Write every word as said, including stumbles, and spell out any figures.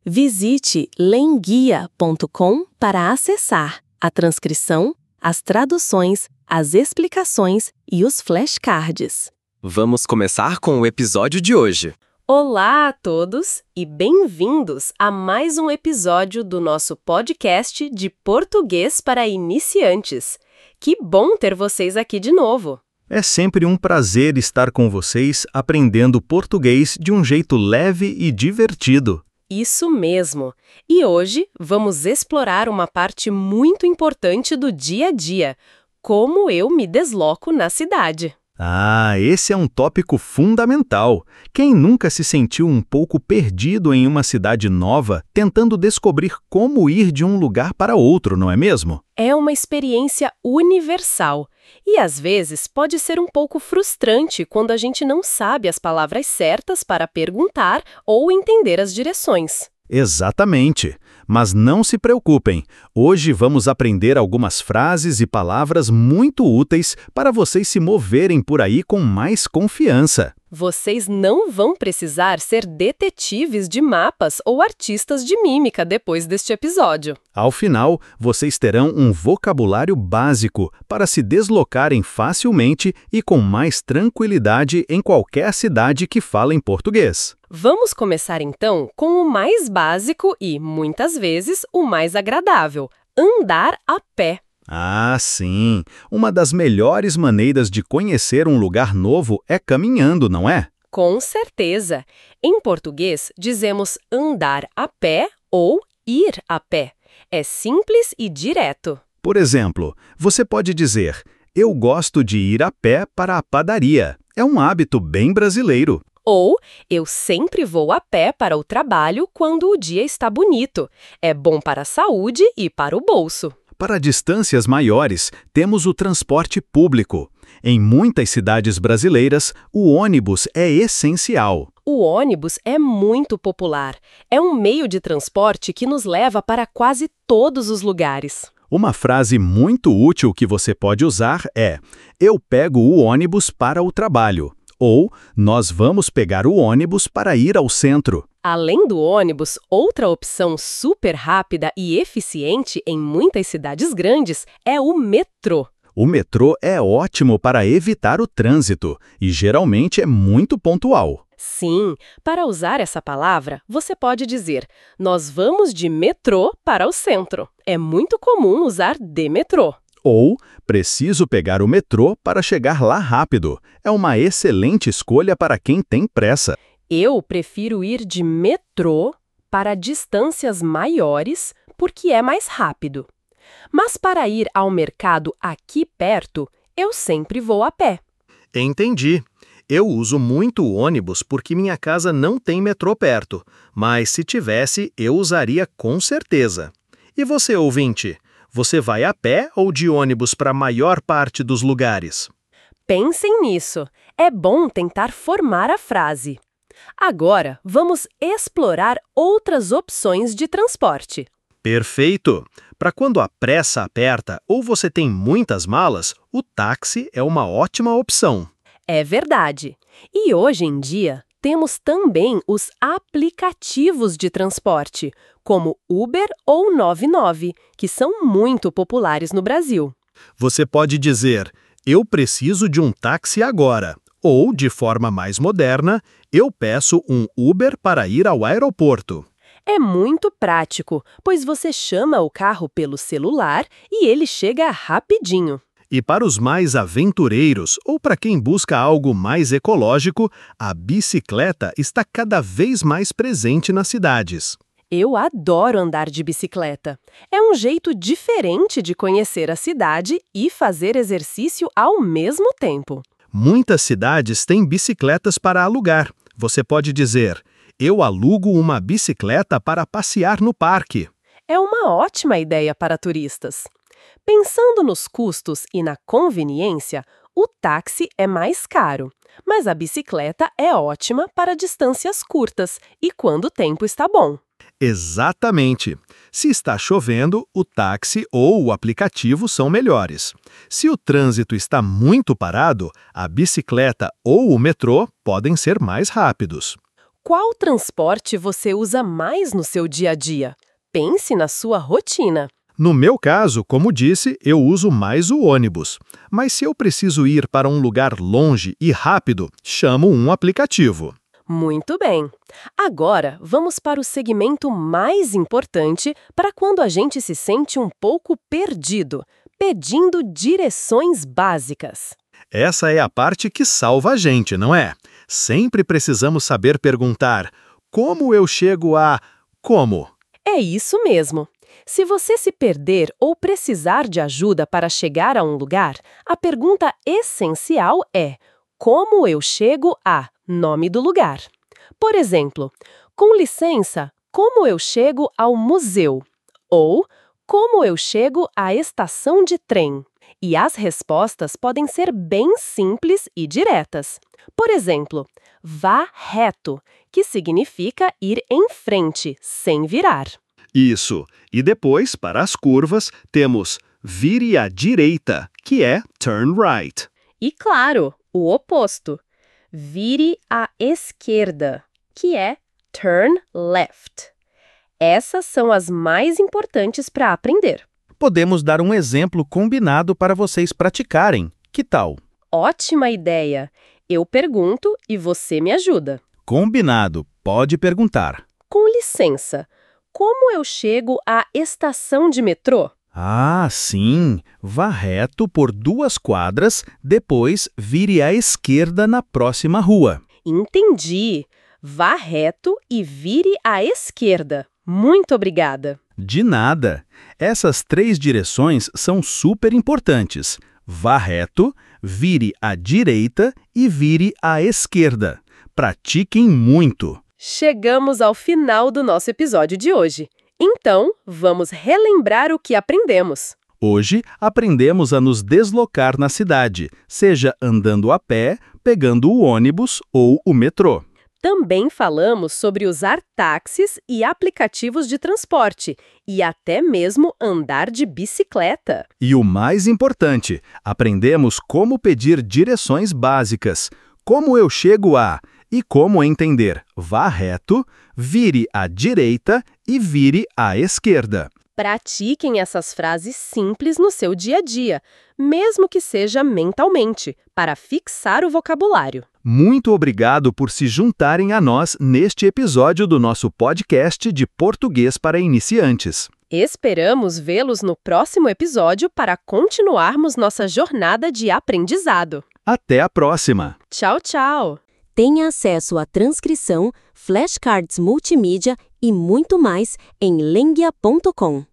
Visite lenguia ponto com para acessar a transcrição, as traduções, as explicações e os flashcards. Vamos começar com o episódio de hoje. Olá a todos e bem-vindos a mais um episódio do nosso podcast de português para iniciantes. Que bom ter vocês aqui de novo! É sempre um prazer estar com vocês aprendendo português de um jeito leve e divertido. Isso mesmo! E hoje vamos explorar uma parte muito importante do dia a dia, como eu me desloco na cidade. Ah, esse é um tópico fundamental. Quem nunca se sentiu um pouco perdido em uma cidade nova, tentando descobrir como ir de um lugar para outro, não é mesmo? É uma experiência universal e, às vezes, pode ser um pouco frustrante quando a gente não sabe as palavras certas para perguntar ou entender as direções. Exatamente. Mas não se preocupem, hoje vamos aprender algumas frases e palavras muito úteis para vocês se moverem por aí com mais confiança. Vocês não vão precisar ser detetives de mapas ou artistas de mímica depois deste episódio. Ao final, vocês terão um vocabulário básico para se deslocarem facilmente e com mais tranquilidade em qualquer cidade que fale em português. Vamos começar então com o mais básico e, muitas vezes, o mais agradável: andar a pé. Ah, sim! Uma das melhores maneiras de conhecer um lugar novo é caminhando, não é? Com certeza! Em português, dizemos andar a pé ou ir a pé. É simples e direto. Por exemplo, você pode dizer: eu gosto de ir a pé para a padaria. É um hábito bem brasileiro. Ou, eu sempre vou a pé para o trabalho quando o dia está bonito. É bom para a saúde e para o bolso. Para distâncias maiores, temos o transporte público. Em muitas cidades brasileiras, o ônibus é essencial. O ônibus é muito popular. É um meio de transporte que nos leva para quase todos os lugares. Uma frase muito útil que você pode usar é: eu pego o ônibus para o trabalho. Ou, nós vamos pegar o ônibus para ir ao centro. Além do ônibus, outra opção super rápida e eficiente em muitas cidades grandes é o metrô. O metrô é ótimo para evitar o trânsito e geralmente é muito pontual. Sim, para usar essa palavra, você pode dizer: nós vamos de metrô para o centro. É muito comum usar de metrô. Ou, preciso pegar o metrô para chegar lá rápido. É uma excelente escolha para quem tem pressa. Eu prefiro ir de metrô para distâncias maiores porque é mais rápido. Mas para ir ao mercado aqui perto, eu sempre vou a pé. Entendi. Eu uso muito o ônibus porque minha casa não tem metrô perto, mas se tivesse, eu usaria com certeza. E você, ouvinte? Você vai a pé ou de ônibus para a maior parte dos lugares? Pensem nisso. É bom tentar formar a frase. Agora, vamos explorar outras opções de transporte. Perfeito! Para quando a pressa aperta ou você tem muitas malas, o táxi é uma ótima opção. É verdade. E hoje em dia, temos também os aplicativos de transporte, como Uber ou noventa e nove, que são muito populares no Brasil. Você pode dizer: eu preciso de um táxi agora. Ou, de forma mais moderna, eu peço um Uber para ir ao aeroporto. É muito prático, pois você chama o carro pelo celular e ele chega rapidinho. E para os mais aventureiros ou para quem busca algo mais ecológico, a bicicleta está cada vez mais presente nas cidades. Eu adoro andar de bicicleta. É um jeito diferente de conhecer a cidade e fazer exercício ao mesmo tempo. Muitas cidades têm bicicletas para alugar. Você pode dizer: eu alugo uma bicicleta para passear no parque. É uma ótima ideia para turistas. Pensando nos custos e na conveniência, o táxi é mais caro, mas a bicicleta é ótima para distâncias curtas e quando o tempo está bom. Exatamente. Se está chovendo, o táxi ou o aplicativo são melhores. Se o trânsito está muito parado, a bicicleta ou o metrô podem ser mais rápidos. Qual transporte você usa mais no seu dia a dia? Pense na sua rotina. No meu caso, como disse, eu uso mais o ônibus. Mas se eu preciso ir para um lugar longe e rápido, chamo um aplicativo. Muito bem. Agora, vamos para o segmento mais importante para quando a gente se sente um pouco perdido, pedindo direções básicas. Essa é a parte que salva a gente, não é? Sempre precisamos saber perguntar: como eu chego a... como? É isso mesmo. Se você se perder ou precisar de ajuda para chegar a um lugar, a pergunta essencial é: como eu chego a nome do lugar? Por exemplo, com licença, como eu chego ao museu? Ou como eu chego à estação de trem? E as respostas podem ser bem simples e diretas. Por exemplo, vá reto, que significa ir em frente, sem virar. Isso. E depois, para as curvas, temos vire à direita, que é turn right. E claro, o oposto. Vire à esquerda, que é turn left. Essas são as mais importantes para aprender. Podemos dar um exemplo combinado para vocês praticarem. Que tal? Ótima ideia! Eu pergunto e você me ajuda. Combinado. Pode perguntar. Com licença, como eu chego à estação de metrô? Ah, sim. Vá reto por duas quadras, depois vire à esquerda na próxima rua. Entendi. Vá reto e vire à esquerda. Muito obrigada. De nada. Essas três direções são super importantes. Vá reto, vire à direita e vire à esquerda. Pratiquem muito. Chegamos ao final do nosso episódio de hoje. Então, vamos relembrar o que aprendemos. Hoje, aprendemos a nos deslocar na cidade, seja andando a pé, pegando o ônibus ou o metrô. Também falamos sobre usar táxis e aplicativos de transporte, e até mesmo andar de bicicleta. E o mais importante, aprendemos como pedir direções básicas, como eu chego a e como entender vá reto, vire à direita e vire à esquerda. Pratiquem essas frases simples no seu dia a dia, mesmo que seja mentalmente, para fixar o vocabulário. Muito obrigado por se juntarem a nós neste episódio do nosso podcast de Português para Iniciantes. Esperamos vê-los no próximo episódio para continuarmos nossa jornada de aprendizado. Até a próxima! Tchau, tchau! Tenha acesso à transcrição, flashcards multimídia e muito mais em lenguia ponto com.